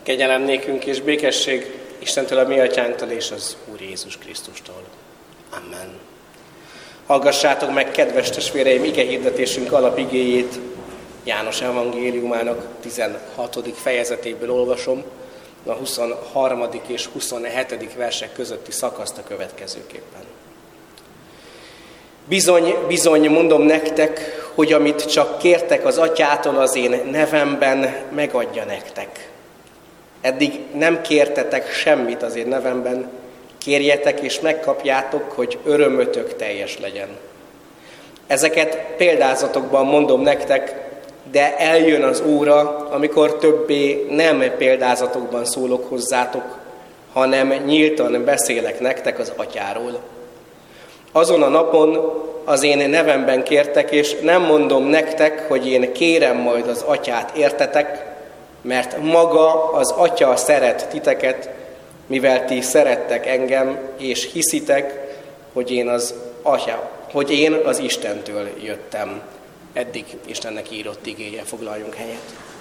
Kegyelem nékünk és békesség Istentől, a mi atyánktól és az Úr Jézus Krisztustól. Amen. Hallgassátok meg, kedves testvéreim, igehirdetésünk alapigéjét. János evangéliumának 16. fejezetéből olvasom, a 23. és 27. versek közötti szakaszt a következőképpen. Bizony, bizony, mondom nektek, hogy amit csak kértek az atyától az én nevemben, megadja nektek. Eddig nem kértetek semmit az én nevemben, kérjetek és megkapjátok, hogy örömötök teljes legyen. Ezeket példázatokban mondom nektek, de eljön az óra, amikor többé nem példázatokban szólok hozzátok, hanem nyíltan beszélek nektek az atyáról. Azon a napon az én nevemben kértek, és nem mondom nektek, hogy én kérem majd az atyát, értetek, mert maga az atya szeret titeket, mivel ti szerettek engem, és hiszitek, hogy én az Istentől jöttem. Eddig Istennek írott igéje, foglaljunk helyet.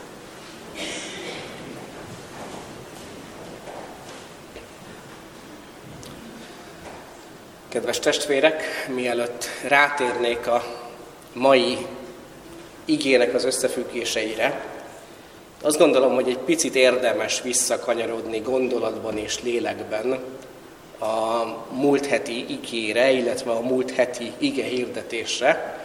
Kedves testvérek, mielőtt rátérnék a mai igének az összefüggéseire, azt gondolom, hogy egy picit érdemes visszakanyarodni gondolatban és lélekben a múlt heti igére, illetve a múlt heti ige hirdetésre,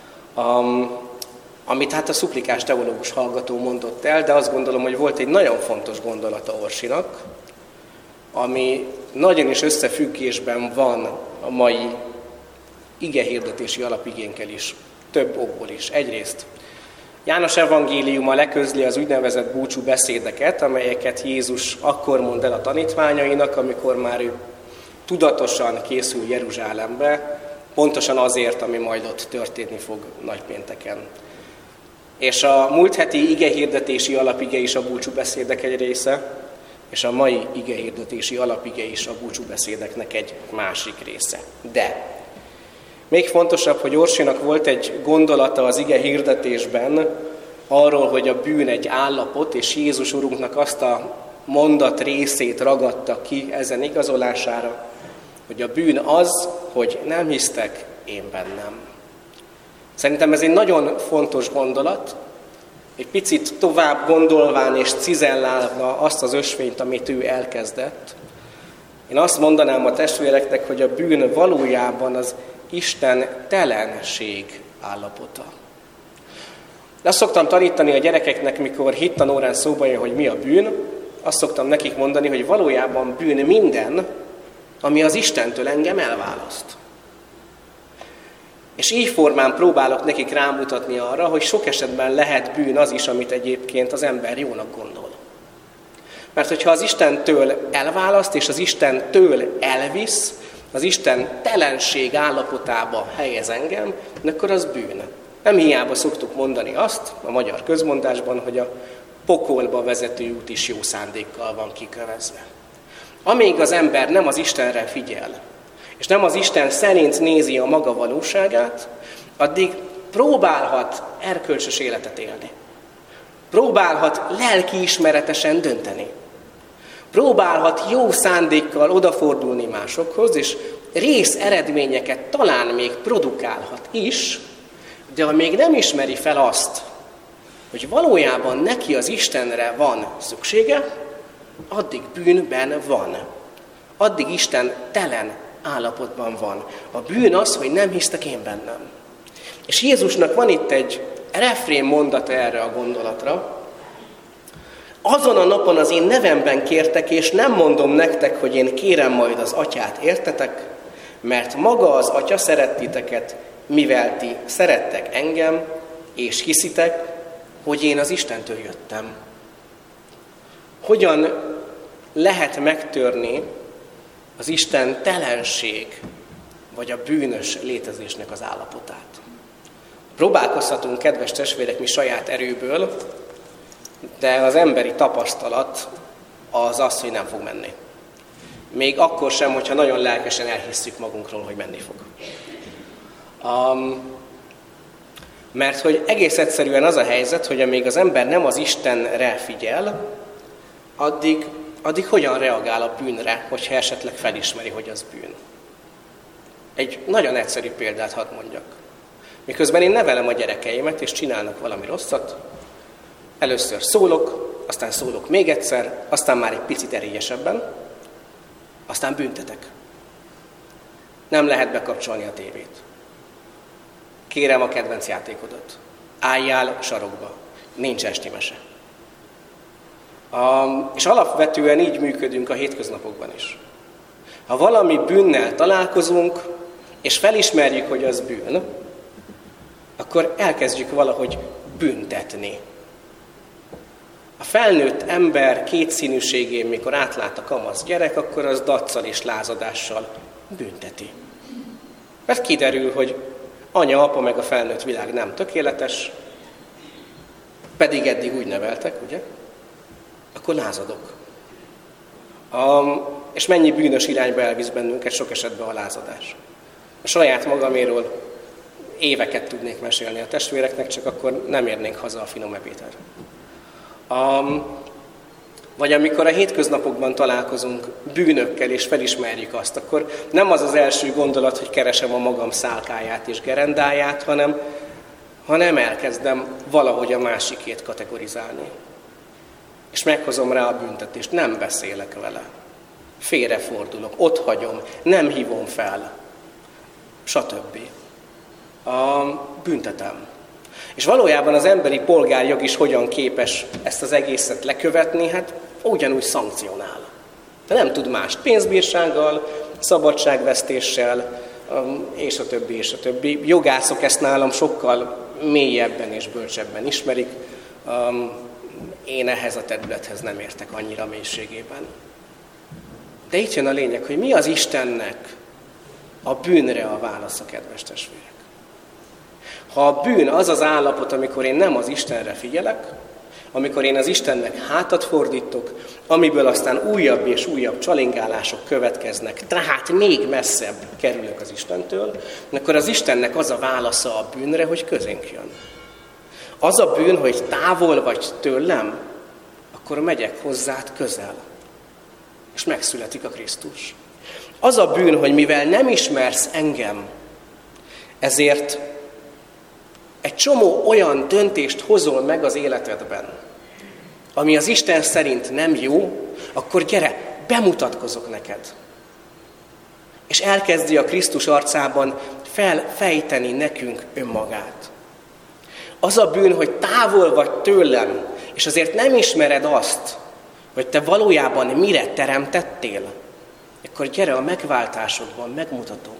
amit hát a szuplikás teológus hallgató mondott el, de azt gondolom, hogy volt egy nagyon fontos gondolata Orsinak, ami nagyon is összefüggésben van a mai ige hirdetési alapigénkkel is, több okból is. Egyrészt János evangéliuma leközli az úgynevezett búcsú beszédeket, amelyeket Jézus akkor mond el a tanítványainak, amikor már ő tudatosan készül Jeruzsálembe, pontosan azért, ami majd ott történni fog nagypénteken. És a múlt heti igehirdetési alapige is a búcsú beszédek egy része, és a mai igehirdetési alapige is a búcsú beszédeknek egy másik része. De még fontosabb, hogy Orsinak volt egy gondolata az ige hirdetésben arról, hogy a bűn egy állapot, és Jézus Urunknak azt a mondat részét ragadta ki ezen igazolására, hogy a bűn az, hogy nem hisztek én bennem. Szerintem ez egy nagyon fontos gondolat, egy picit tovább gondolván és cizellálva azt az ösvényt, amit ő elkezdett. Én azt mondanám a testvéreknek, hogy a bűn valójában az Isten telenség állapota. De azt szoktam tanítani a gyerekeknek, mikor hittanórán szóba jön, hogy mi a bűn, azt szoktam nekik mondani, hogy valójában bűn minden, ami az Istentől engem elválaszt. És így formán próbálok nekik rámutatni arra, hogy sok esetben lehet bűn az is, amit egyébként az ember jónak gondol. Mert hogyha az Istentől elválaszt, és az Istentől elvisz, az Isten telenség állapotába helyez engem, akkor az bűn. Nem hiába szoktuk mondani azt a magyar közmondásban, hogy a pokolba vezető út is jó szándékkal van kikövezve. Amíg az ember nem az Istenre figyel, és nem az Isten szerint nézi a maga valóságát, addig próbálhat erkölcsös életet élni. Próbálhat lelkiismeretesen dönteni. Próbálhat jó szándékkal odafordulni másokhoz, és rész eredményeket talán még produkálhat is, de ha még nem ismeri fel azt, hogy valójában neki az Istenre van szüksége, addig bűnben van. Addig Isten telen állapotban van. A bűn az, hogy nem hisztek én bennem. És Jézusnak van itt egy refrén mondata erre a gondolatra. Azon a napon az én nevemben kértek, és nem mondom nektek, hogy én kérem majd az atyát, értetek? Mert maga az atya szeret titeket, mivel ti szerettek engem, és hiszitek, hogy én az Istentől jöttem. Hogyan lehet megtörni az Isten telenség, vagy a bűnös létezésnek az állapotát? Próbálkozhatunk, kedves testvérek, mi saját erőből, de az emberi tapasztalat az, hogy nem fog menni. Még akkor sem, hogyha nagyon lelkesen elhisszük magunkról, hogy menni fog. Mert hogy egész egyszerűen az a helyzet, hogy amíg az ember nem az Istenre figyel, addig hogyan reagál a bűnre, hogyha esetleg felismeri, hogy az bűn? Egy nagyon egyszerű példát hadd mondjak. Miközben én nevelem a gyerekeimet, és csinálnak valami rosszat, először szólok, aztán szólok még egyszer, aztán már egy picit erélyesebben, aztán büntetek. Nem lehet bekapcsolni a tévét. Kérem a kedvenc játékodat. Álljál sarokba. Nincs esti mese. És alapvetően így működünk a hétköznapokban is. Ha valami bűnnel találkozunk, és felismerjük, hogy az bűn, akkor elkezdjük valahogy büntetni. A felnőtt ember kétszínűségén, mikor átlát a kamasz gyerek, akkor az daccal és lázadással bünteti. Mert kiderül, hogy anya, apa meg a felnőtt világ nem tökéletes, pedig eddig úgy neveltek, ugye? Akkor lázadok. És mennyi bűnös irányba elvisz bennünket sok esetben a lázadás. A saját magaméről éveket tudnék mesélni a testvéreknek, csak akkor nem érnénk haza a finom ebédre. Vagy amikor a hétköznapokban találkozunk bűnökkel, és felismerjük azt, akkor nem az az első gondolat, hogy keresem a magam szálkáját és gerendáját, hanem elkezdem valahogy a másikét kategorizálni. És meghozom rá a büntetést, nem beszélek vele. Félrefordulok, ott hagyom, nem hívom fel, stb. Büntetem. És valójában az emberi polgárjog is hogyan képes ezt az egészet lekövetni, hát ugyanúgy szankcionál. De nem tud mást, pénzbírsággal, szabadságvesztéssel, és a többi, és a többi. Jogászok ezt nálam sokkal mélyebben és bölcsebben ismerik. Én ehhez a területhez nem értek annyira mélységében. De itt jön a lényeg, hogy mi az Istennek a bűnre a válasza, kedves testvérek. Ha a bűn az az állapot, amikor én nem az Istenre figyelek, amikor én az Istennek hátat fordítok, amiből aztán újabb és újabb csalingálások következnek, tehát még messzebb kerülök az Istentől, akkor az Istennek az a válasza a bűnre, hogy közénk jön. Az a bűn, hogy távol vagy tőlem, akkor megyek hozzád közel. És megszületik a Krisztus. Az a bűn, hogy mivel nem ismersz engem, ezért egy csomó olyan döntést hozol meg az életedben, ami az Isten szerint nem jó, akkor gyere, bemutatkozok neked. És elkezdi a Krisztus arcában felfejteni nekünk önmagát. Az a bűn, hogy távol vagy tőlem, és azért nem ismered azt, hogy te valójában mire teremtettél, akkor gyere a megváltásodban, megmutatom.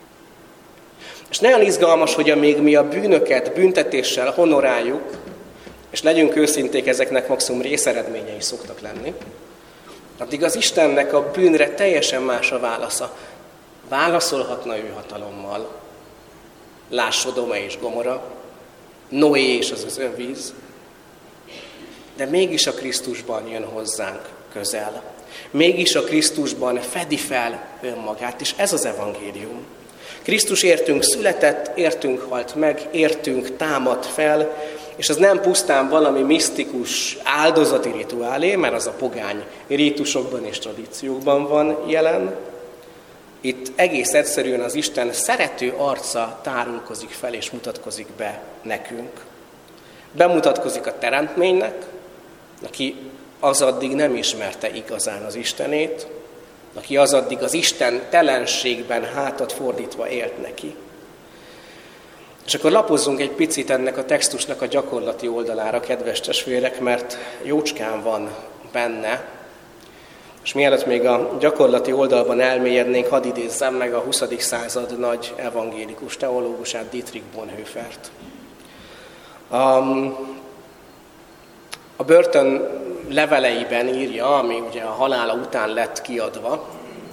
És nagyon izgalmas, hogy amíg mi a bűnöket büntetéssel honoráljuk, és legyünk őszinték, ezeknek maximum részeredményei szoktak lenni, addig az Istennek a bűnre teljesen más a válasza. Válaszolhatna ő hatalommal. Lásd Sodoma és Gomora, Noé és az özönvíz, de mégis a Krisztusban jön hozzánk közel. Mégis a Krisztusban fedi fel önmagát, és ez az evangélium. Krisztus értünk született, értünk halt meg, értünk támad fel, és az nem pusztán valami misztikus áldozati rituálé, mert az a pogány rítusokban és tradíciókban van jelen. Itt egész egyszerűen az Isten szerető arca tárulkozik fel és mutatkozik be nekünk. Bemutatkozik a teremtménynek, aki az addig nem ismerte igazán az Istenét, aki az addig az Isten telenségben hátat fordítva élt neki. És akkor lapozzunk egy picit ennek a textusnak a gyakorlati oldalára, kedves testvérek, mert jócskán van benne. És mielőtt még a gyakorlati oldalban elmélyednénk, hadd idézzem meg a 20. század nagy evangélikus teológusát, Dietrich Bonhoeffert. A börtön leveleiben írja, ami ugye a halála után lett kiadva,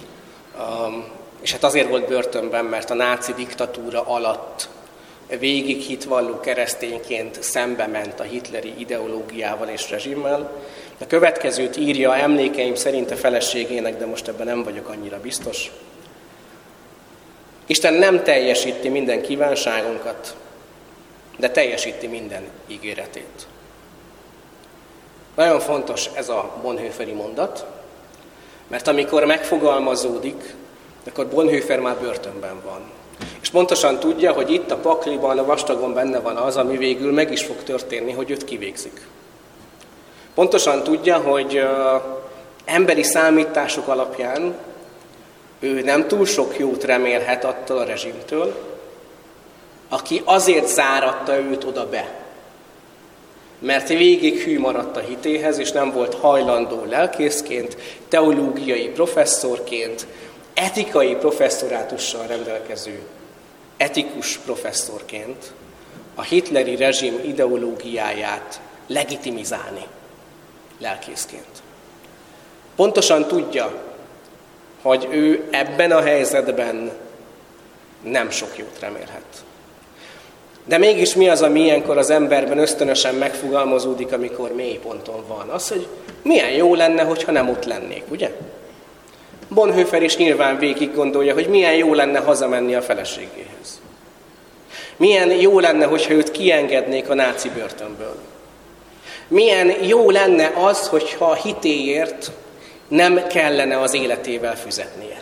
és hát azért volt börtönben, mert a náci diktatúra alatt végig hitvalló keresztényként szembe ment a hitleri ideológiával és rezsimmel. A következőt írja emlékeim szerint a feleségének, de most ebben nem vagyok annyira biztos. Isten nem teljesíti minden kívánságunkat, de teljesíti minden ígéretét. Nagyon fontos ez a Bonhoefferi mondat, mert amikor megfogalmazódik, akkor Bonhoeffer már börtönben van. És pontosan tudja, hogy itt a pakliban, a vastagon benne van az, ami végül meg is fog történni, hogy őt kivégzik. Pontosan tudja, hogy emberi számítások alapján ő nem túl sok jót remélhet attól a rezsimtől, aki azért záratta őt oda be, mert végig hű maradt a hitéhez, és nem volt hajlandó lelkészként, teológiai professzorként, etikai professzorátussal rendelkező etikus professzorként a hitleri rezsim ideológiáját legitimizálni lelkészként. Pontosan tudja, hogy ő ebben a helyzetben nem sok jót remélhet. De mégis mi az, ami ilyenkor az emberben ösztönösen megfogalmazódik, amikor mély ponton van? Az, hogy milyen jó lenne, hogyha nem ott lennék, ugye? Bonhoeffer is nyilván végig gondolja, hogy milyen jó lenne hazamenni a feleségéhez. Milyen jó lenne, hogyha őt kiengednék a náci börtönből. Milyen jó lenne az, hogyha a hitéért nem kellene az életével fizetnie.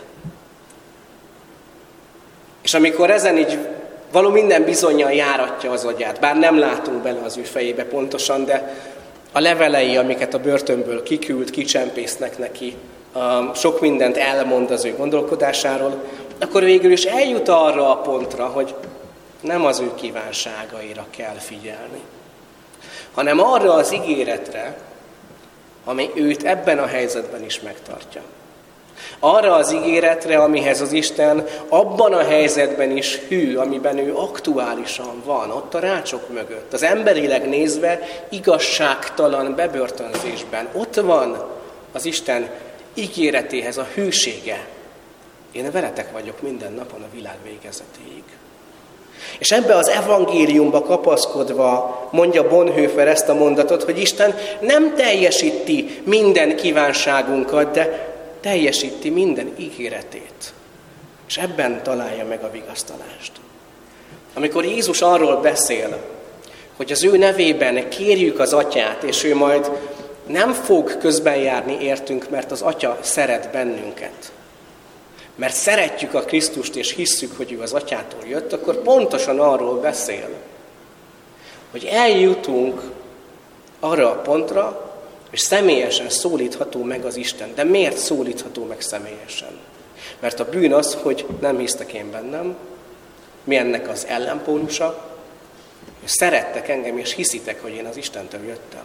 És amikor ezen így való minden bizonnyal járatja az agyát, bár nem látunk bele az ő fejébe pontosan, de a levelei, amiket a börtönből kiküld, kicsempésznek neki, sok mindent elmond az ő gondolkodásáról, akkor végül is eljut arra a pontra, hogy nem az ő kívánságaira kell figyelni, hanem arra az ígéretre, ami őt ebben a helyzetben is megtartja. Arra az ígéretre, amihez az Isten abban a helyzetben is hű, amiben ő aktuálisan van, ott a rácsok mögött, az emberileg nézve igazságtalan bebörtönzésben. Ott van az Isten ígéretéhez a hűsége. Én veletek vagyok minden napon a világ végezetéig. És ebbe az evangéliumba kapaszkodva mondja Bonhoeffer ezt a mondatot, hogy Isten nem teljesíti minden kívánságunkat, de teljesíti minden ígéretét. És ebben találja meg a vigasztalást. Amikor Jézus arról beszél, hogy az ő nevében kérjük az Atyát, és ő majd nem fog közbenjárni értünk, mert az Atya szeret bennünket, mert szeretjük a Krisztust, és hisszük, hogy ő az Atyától jött, akkor pontosan arról beszél, hogy eljutunk arra a pontra, és személyesen szólítható meg az Isten. De miért szólítható meg személyesen? Mert a bűn az, hogy nem hisztek én bennem, mi ennek az ellenpólusa, és szerettek engem, és hiszitek, hogy én az Istentől jöttem.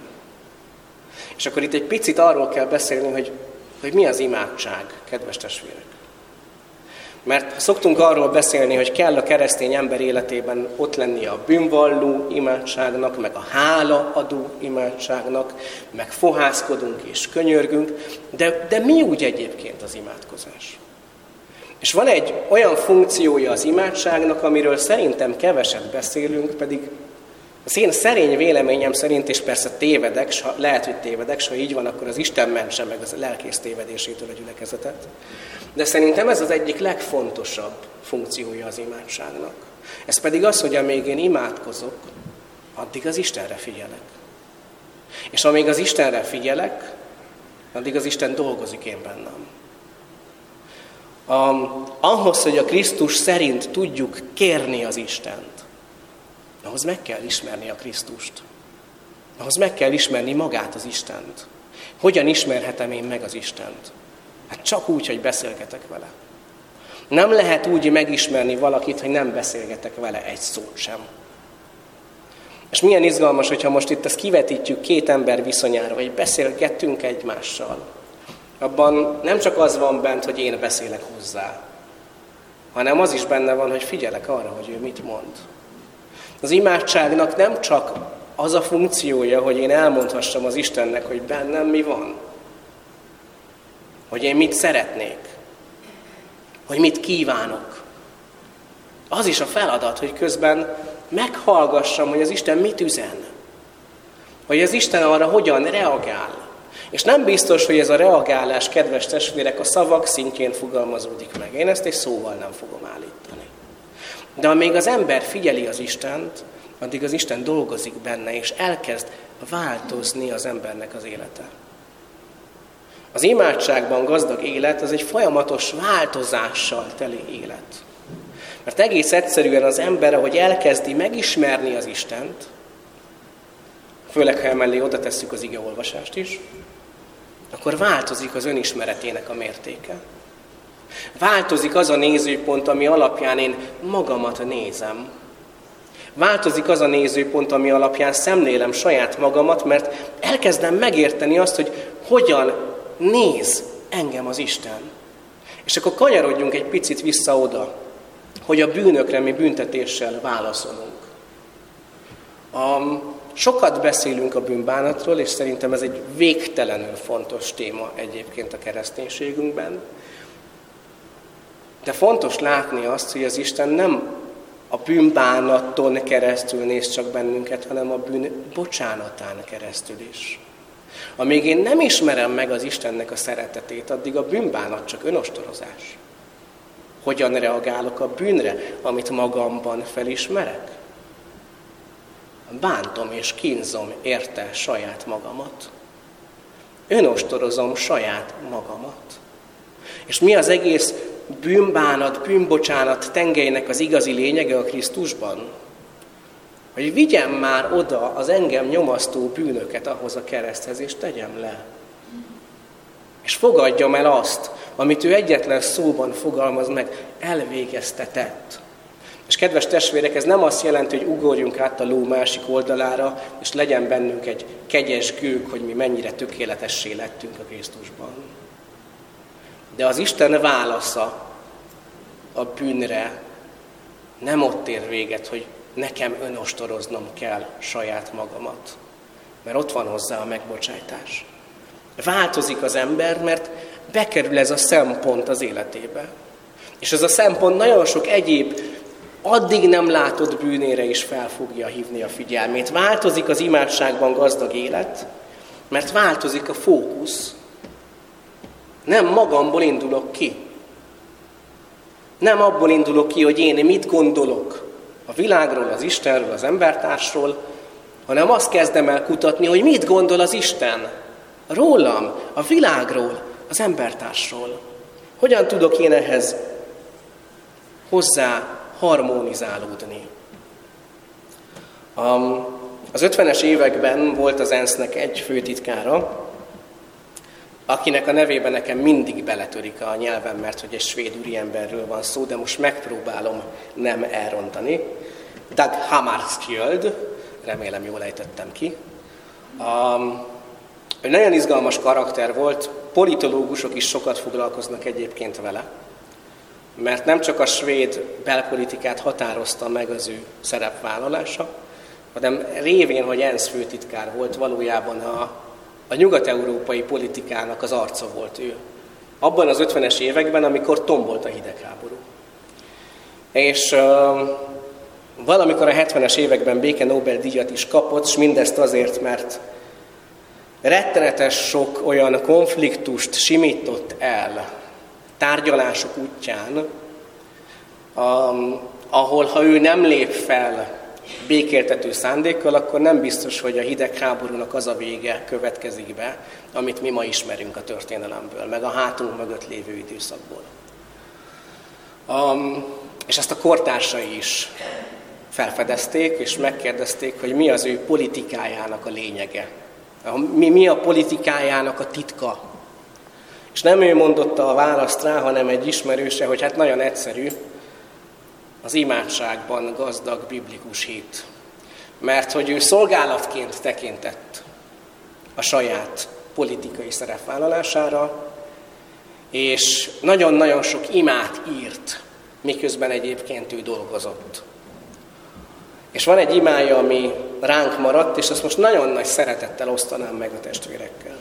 És akkor itt egy picit arról kell beszélni, hogy mi az imádság, kedves testvérek. Mert szoktunk arról beszélni, hogy kell a keresztény ember életében ott lennie a bűnvalló imádságnak, meg a hálaadó imádságnak, meg fohászkodunk és könyörgünk, de mi úgy egyébként az imádkozás? És van egy olyan funkciója az imádságnak, amiről szerintem keveset beszélünk, pedig az én szerény véleményem szerint, és persze tévedek, lehet, hogy tévedek, s ha így van, akkor az Isten mentse meg az lelkész tévedésétől a gyülekezetet. De szerintem ez az egyik legfontosabb funkciója az imádságnak. Ez pedig az, hogy amíg én imádkozok, addig az Istenre figyelek. És amíg az Istenre figyelek, addig az Isten dolgozik én bennem. Ahhoz, hogy a Krisztus szerint tudjuk kérni az Istent, ahhoz meg kell ismerni a Krisztust. Ahhoz meg kell ismerni magát az Istent. Hogyan ismerhetem én meg az Istent? Hát csak úgy, hogy beszélgetek vele. Nem lehet úgy megismerni valakit, hogy nem beszélgetek vele egy szót sem. És milyen izgalmas, hogyha most itt ezt kivetítjük két ember viszonyára, hogy beszélgetünk egymással. Abban nem csak az van bent, hogy én beszélek hozzá, hanem az is benne van, hogy figyelek arra, hogy ő mit mond. Az imádságnak nem csak az a funkciója, hogy én elmondhassam az Istennek, hogy bennem mi van, hogy én mit szeretnék, hogy mit kívánok. Az is a feladat, hogy közben meghallgassam, hogy az Isten mit üzen, hogy az Isten arra hogyan reagál. És nem biztos, hogy ez a reagálás, kedves testvérek, a szavak szintjén fogalmazódik meg. Én ezt egy szóval nem fogom állítani. De amíg az ember figyeli az Istent, addig az Isten dolgozik benne, és elkezd változni az embernek az élete. Az imádságban gazdag élet az egy folyamatos változással teli élet. Mert egész egyszerűen az ember, ahogy elkezdi megismerni az Istent, főleg ha emellé oda tesszük az igeolvasást is, akkor változik az önismeretének a mértéke. Változik az a nézőpont, ami alapján én magamat nézem. Változik az a nézőpont, ami alapján szemlélem saját magamat, mert elkezdem megérteni azt, hogy hogyan néz engem az Isten. És akkor kanyarodjunk egy picit vissza oda, hogy a bűnökre mi büntetéssel válaszolunk. Sokat beszélünk a bűnbánatról, és szerintem ez egy végtelenül fontos téma egyébként a kereszténységünkben. De fontos látni azt, hogy az Isten nem a bűnbánaton keresztül néz csak bennünket, hanem a bűn bocsánatán keresztül is. Amíg én nem ismerem meg az Istennek a szeretetét, addig a bűnbánat csak önostorozás. Hogyan reagálok a bűnre, amit magamban felismerek? Bántom és kínzom érte saját magamat. Önostorozom saját magamat. És mi az egész bűnbánat, bűnbocsánat tengelynek az igazi lényege a Krisztusban? Hogy vigyem már oda az engem nyomasztó bűnöket ahhoz a kereszthez, és tegyem le. És fogadjam el azt, amit ő egyetlen szóban fogalmaz meg, elvégeztetett. És kedves testvérek, ez nem azt jelenti, hogy ugorjunk át a ló másik oldalára, és legyen bennünk egy kegyes gőg, hogy mi mennyire tökéletessé lettünk a Krisztusban. De az Isten válasza a bűnre nem ott ér véget, hogy nekem önostoroznom kell saját magamat. Mert ott van hozzá a megbocsájtás. Változik az ember, mert bekerül ez a szempont az életébe. És ez a szempont nagyon sok egyéb, addig nem látott bűnére is fel fogja hívni a figyelmét. Változik az imádságban gazdag élet, mert változik a fókusz. Nem magamból indulok ki. Nem abból indulok ki, hogy én mit gondolok a világról, az Istenről, az embertársról, hanem azt kezdem el kutatni, hogy mit gondol az Isten rólam, a világról, az embertársról. Hogyan tudok én ehhez hozzá harmonizálódni? Az 50-es években volt az ENSZ-nek egy főtitkára, akinek a nevében nekem mindig beletörik a nyelvem, mert hogy egy svéd úriemberről van szó, de most megpróbálom nem elrontani. Dag Hammarskjöld, remélem jól ejtettem ki. Ő nagyon izgalmas karakter volt, politológusok is sokat foglalkoznak egyébként vele, mert nem csak a svéd belpolitikát határozta meg az ő szerepvállalása, hanem révén, hogy ENSZ főtitkár volt, valójában a nyugat-európai politikának az arca volt ő. Abban az 50-es években, amikor tombolt a hidegháború. És valamikor a 70-es években béke Nobel-díjat is kapott, és mindezt azért, mert rettenetes sok olyan konfliktust simított el tárgyalások útján, ahol ha ő nem lép fel békéltető szándékkal, akkor nem biztos, hogy a hidegháborúnak az a vége következik be, amit mi ma ismerünk a történelemből, meg a hátunk mögött lévő időszakból. És ezt a kortársai is felfedezték, és megkérdezték, hogy mi az ő politikájának a lényege. Mi a politikájának a titka. És nem ő mondotta a választ rá, hanem egy ismerőse, hogy hát nagyon egyszerű, az imádságban gazdag biblikus hit. Mert hogy ő szolgálatként tekintett a saját politikai szerepvállalására, és nagyon-nagyon sok imát írt, miközben egyébként ő dolgozott. És van egy imája, ami ránk maradt, és azt most nagyon nagy szeretettel osztanám meg a testvérekkel.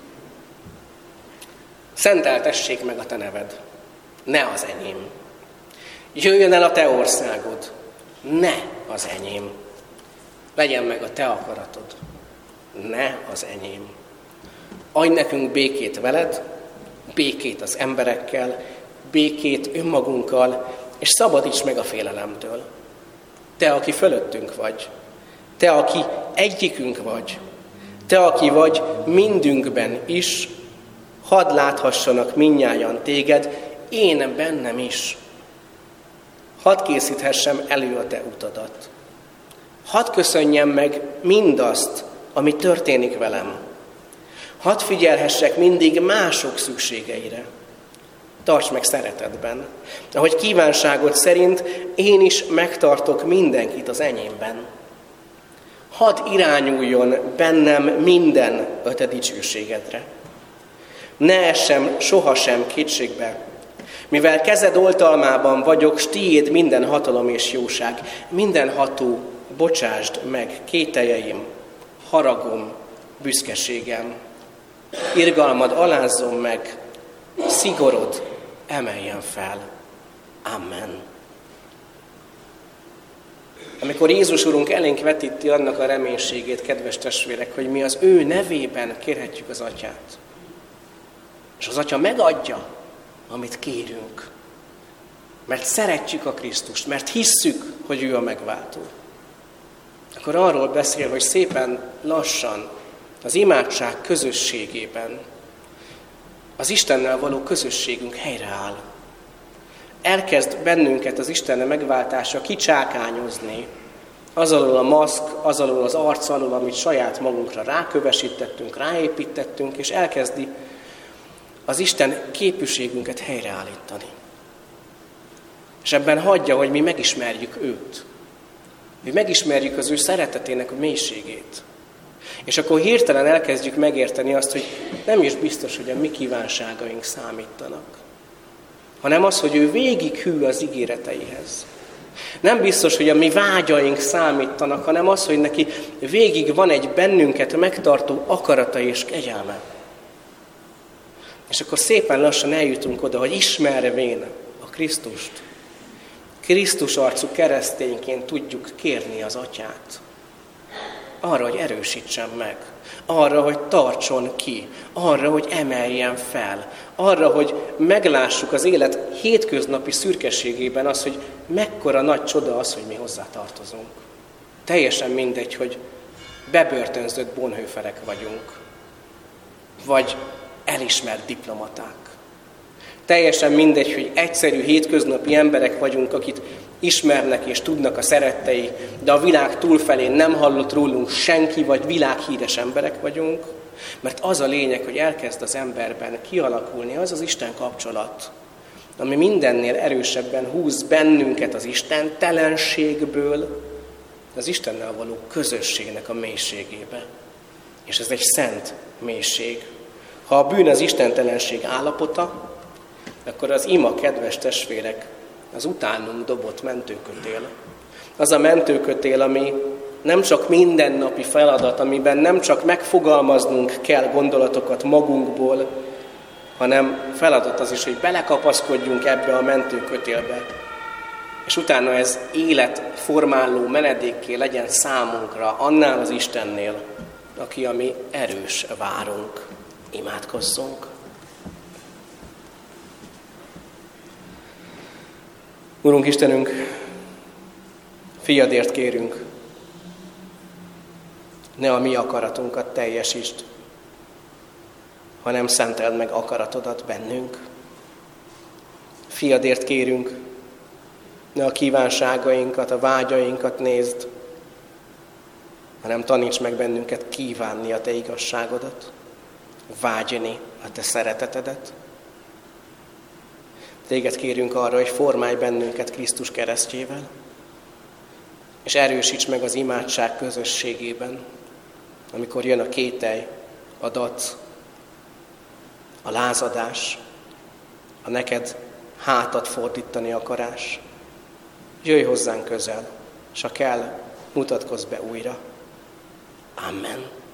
Szenteltessék meg a te neved, ne az enyém. Jöjjön el a te országod, ne az enyém. Legyen meg a te akaratod, ne az enyém. Adj nekünk békét veled, békét az emberekkel, békét önmagunkkal, és szabadíts meg a félelemtől. Te, aki fölöttünk vagy, te, aki egyikünk vagy, Te, aki vagy mindünkben is, hadd láthassanak mindnyájan téged, én bennem is. Hadd készíthessem elő a te utadat. Hadd köszönjem meg mindazt, ami történik velem. Hadd figyelhessek mindig mások szükségeire. Tarts meg szeretetben, ahogy kívánságod szerint én is megtartok mindenkit az enyémben. Hadd irányuljon bennem minden a te dicsőségedre. Ne essem sohasem kétségbe, mivel kezed oltalmában vagyok, s tiéd minden hatalom és jóság. Mindenható, bocsásd meg kételjeim, haragom, büszkeségem. Irgalmad alázzon meg, szigorod emeljen fel. Amen. Amikor Jézus Urunk elénk vetíti annak a reménységét, kedves testvérek, hogy mi az ő nevében kérhetjük az Atyát. És az Atya megadja, amit kérünk. Mert szeretjük a Krisztust, mert hisszük, hogy ő a megváltó. Akkor arról beszél, hogy szépen lassan az imádság közösségében az Istennel való közösségünk helyreáll. Elkezd bennünket az Istennel megváltása kicsákányozni, az alól a maszk, az alól az arc alól, amit saját magunkra rákövesítettünk, ráépítettünk, és elkezdi az Isten képűségünket helyreállítani. És ebben hagyja, hogy mi megismerjük őt. Mi megismerjük az ő szeretetének a mélységét. És akkor hirtelen elkezdjük megérteni azt, hogy nem is biztos, hogy a mi kívánságaink számítanak, hanem az, hogy ő végig hű az ígéreteihez. Nem biztos, hogy a mi vágyaink számítanak, hanem az, hogy neki végig van egy bennünket megtartó akarata és kegyelme. És akkor szépen lassan eljutunk oda, hogy ismervén a Krisztust, Krisztus arcú keresztényként tudjuk kérni az Atyát. Arra, hogy erősítsen meg, arra, hogy tartson ki, arra, hogy emeljen fel, arra, hogy meglássuk az élet hétköznapi szürkeségében az, hogy mekkora nagy csoda az, hogy mi hozzá tartozunk. Teljesen mindegy, hogy bebörtönzött Bonhoefferek vagyunk, vagy elismert diplomaták. Teljesen mindegy, hogy egyszerű hétköznapi emberek vagyunk, akit ismernek és tudnak a szerettei, de a világ túlfelén nem hallott rólunk senki, vagy világhíres emberek vagyunk, mert az a lényeg, hogy elkezd az emberben kialakulni az az Isten kapcsolat, ami mindennél erősebben húz bennünket az istentelenségből, az Istennel való közösségnek a mélységébe. És ez egy szent mélység. Ha a bűn az istentelenség állapota, akkor az ima, kedves testvérek, az utánunk dobott mentőkötél. Az a mentőkötél, ami nem csak mindennapi feladat, amiben nem csak megfogalmaznunk kell gondolatokat magunkból, hanem feladat az is, hogy belekapaszkodjunk ebbe a mentőkötélbe, és utána ez életformáló menedékké legyen számunkra, annál az Istennél, aki a mi erős várunk. Imádkozzunk! Urunk Istenünk, fiadért kérünk, ne a mi akaratunkat teljesítsd, hanem szenteld meg akaratodat bennünk. Fiadért kérünk, ne a kívánságainkat, a vágyainkat nézd, hanem taníts meg bennünket kívánni a te igazságodat, vágyni a te szeretetedet. Téged kérünk arra, hogy formálj bennünket Krisztus keresztjével, és erősíts meg az imádság közösségében, amikor jön a kételj, a dac, a lázadás, a neked hátat fordítani akarás. Jöjj hozzánk közel, s ha kell, mutatkozz be újra. Amen.